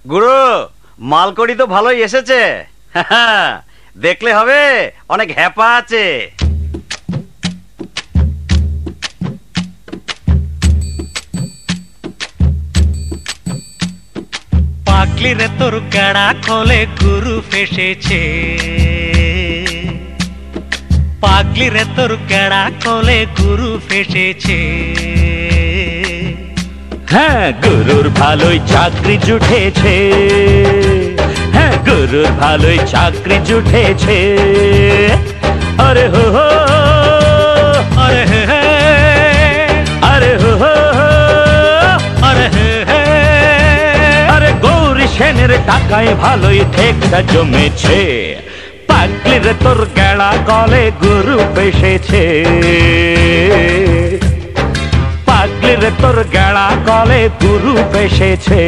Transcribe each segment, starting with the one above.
গুরু, মালকড়ি তো ভালোই এসেছে। দেখলে হবে, অনেক হ্যাপা আছে। পাগলি রে তোর গাড়া কলে গুরু ফেসেছে, পাগলি রে তোর গাড়া কলে গুরু ফেসেছে। হ্যাঁ, গুরুর ভালোই চাকরি জুটেছে, হ্যাঁ গুরুর ভালোই চাকরি জুটেছে। আরে হো হো, আরে হে হে, আরে হো হো, আরে হে হে। আরে গৌরী সেনের টাকায় ভালোই ঠেকটা জমেছে। পাগলির তোর গেড়া কলে গুরু ফেসেছে, পাগলির তোর গেড়া কলে গুরু ফেসেছে।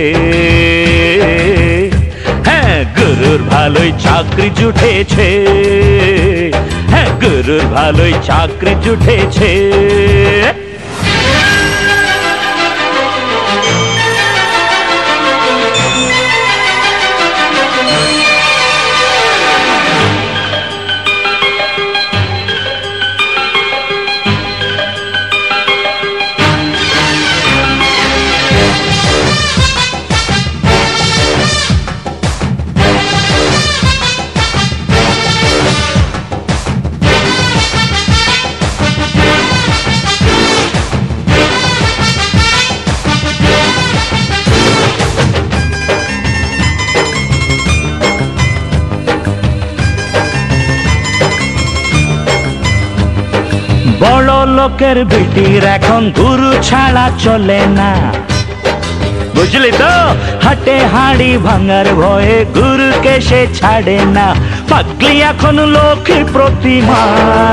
হ্যাঁ, গুরুর ভালোই চাকরি জুটেছে, হ্যাঁ গুরুর ভালোই চাকরি জুটেছে। বড় লোকের বিটির এখন গুরু ছাড়া চলে না, বুঝলি তো? হাটে হাঁড়ি ভাঙার ভয়ে গুরুকে সে ছাড়ে না। পাগলি এখন লক্ষ্মী প্রতিমা,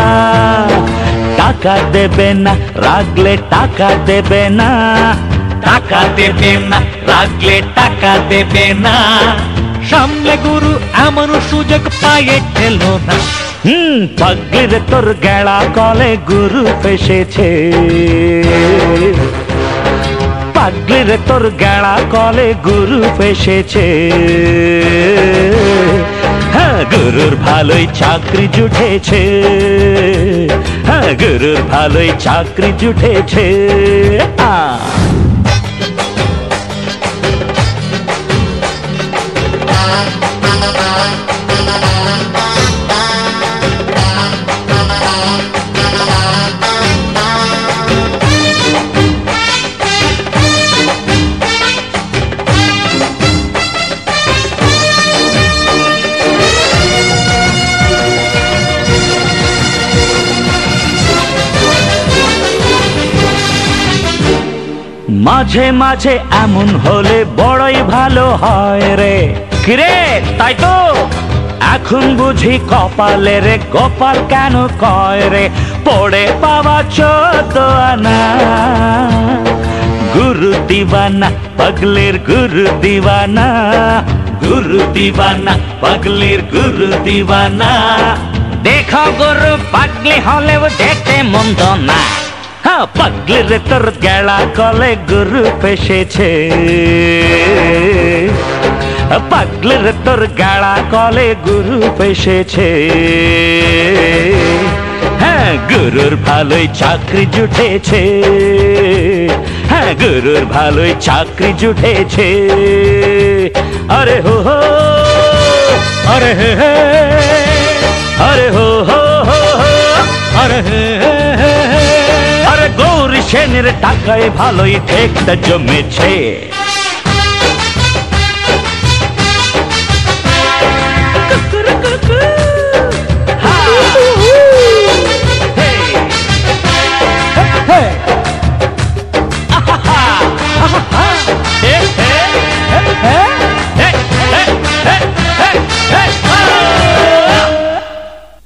টাকা দেবে না রাগলে টাকা দেবে না, টাকা দেবে না রাগলে টাকা দেবে না। সামনে গুরু এমন সুযোগ পায়ে ঠেলো না। পাগলির তোর গেড়া কলে গুরু ফেসেছে, পাগলির তোর গেড়া কলে গুরু ফেসেছে। হ্যাঁ, গুরুর ভালোই চাকরি জুটেছে, হ্যাঁ গুরুর ভালোই চাকরি জুটেছে। মাঝে মাঝে এমন হলে বড়ই ভালো হয় রে। কিরে, তাই তো? এখন বুঝি কপালে রে গোপাল কেন কয় রে, পড়ে পাওয়া 14 আনা। গুরু দিবানা পাগলির গুরু দিবানা, গুরু দিবানা পাগলির গুরু দিবানা। দেখো গুরু পাগলি হলেও দেখতে মন্দ না। হ্যাঁ, পাগলির তোর গেড়া কলে গুরু ফেসেছে, পাগলির তোর গেড়া কলে গুরু ফেসেছে। হ্যাঁ, গুরুর ভালোই চাকরি জুটেছে, হ্যাঁ গুরুর ভালোই চাকরি জুটেছে। আরে হো হো, আরে হে হে, আরে হো হো হো হো, আরে হে হে। আরে গৌরী সেনের টাকায় ভালোই ঠেকটা জমেছে।